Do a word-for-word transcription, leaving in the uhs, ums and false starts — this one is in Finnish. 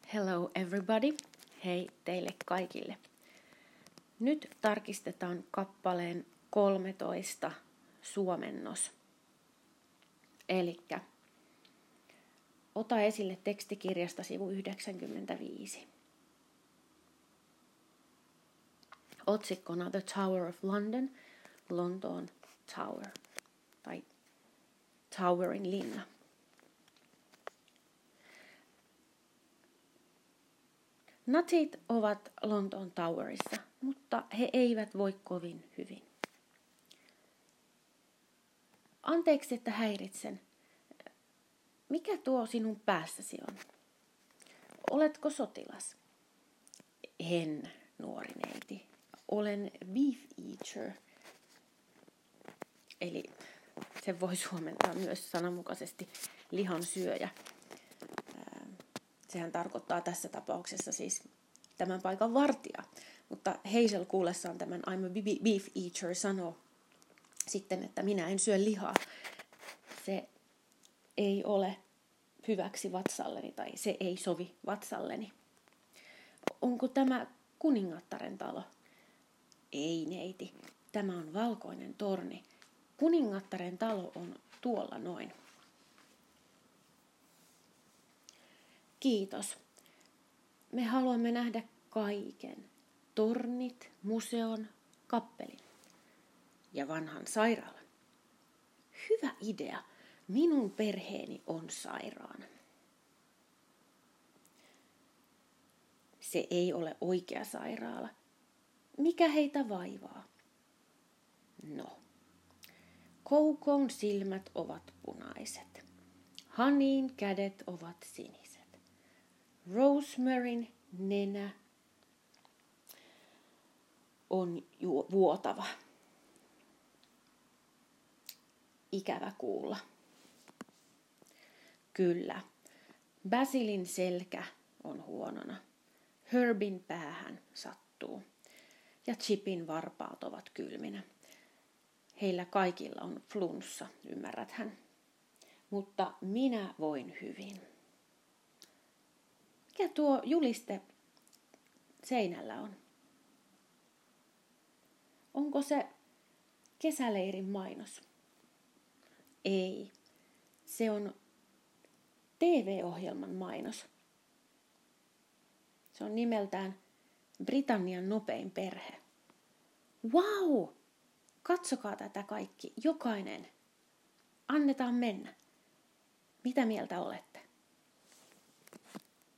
Hello everybody, hei teille kaikille. Nyt tarkistetaan kappaleen kolmetoista suomennos. Elikkä ota esille tekstikirjasta sivu yhdeksänkymmentäviisi. Otsikkona The Tower of London, Lontoon Tower tai Towering linna. Natsit ovat Lontoon Towerissa, mutta he eivät voi kovin hyvin. Anteeksi, että häiritsen. Mikä tuo sinun päässäsi on? Oletko sotilas? En, nuori neiti. Olen beef eater. Eli se voi suomentaa myös sananmukaisesti lihansyöjä. Sehän tarkoittaa tässä tapauksessa siis tämän paikan vartija. Mutta Hazel kuullessaan tämän I'm a beef eater sanoo sitten, että minä en syö lihaa. Se ei ole hyväksi vatsalleni tai se ei sovi vatsalleni. Onko tämä kuningattaren talo? Ei neiti, tämä on valkoinen torni. Kuningattaren talo on tuolla noin. Kiitos. Me haluamme nähdä kaiken. Tornit, museon, kappelin ja vanhan sairaalan. Hyvä idea. Minun perheeni on sairaana. Se ei ole oikea sairaala. Mikä heitä vaivaa? No. Koukon silmät ovat punaiset. Honeyn kädet ovat siniset. Rosemaryn nenä on ju- vuotava. Ikävä kuulla. Kyllä. Basilin selkä on huonona. Herbin päähän sattuu. Ja Chipin varpaat ovat kylminä. Heillä kaikilla on flunssa, ymmärrät hän. Mutta minä voin hyvin. Mikä tuo juliste seinällä on? Onko se kesäleirin mainos? Ei. Se on T V-ohjelman mainos. Se on nimeltään Britannian nopein perhe. Wow! Katsokaa tätä kaikki, jokainen. Annetaan mennä. Mitä mieltä olette?